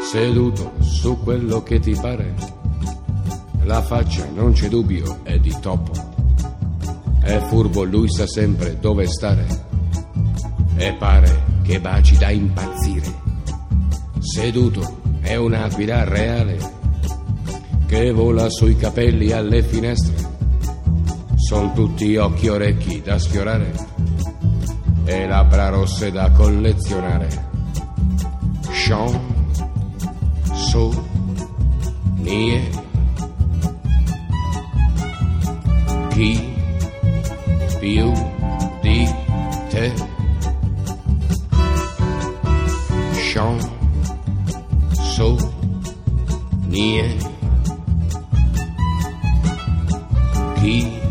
seduto su quello che ti pare, la faccia non c'è dubbio è di topo, è furbo, lui sa sempre dove stare e pare che baci da impazzire. Seduto è un'aquila reale che vola sui capelli alle finestre, son tutti occhi e orecchi da sfiorare e labbra rosse da collezionare. Chansonnier, chi più di te? Chansonnier, chi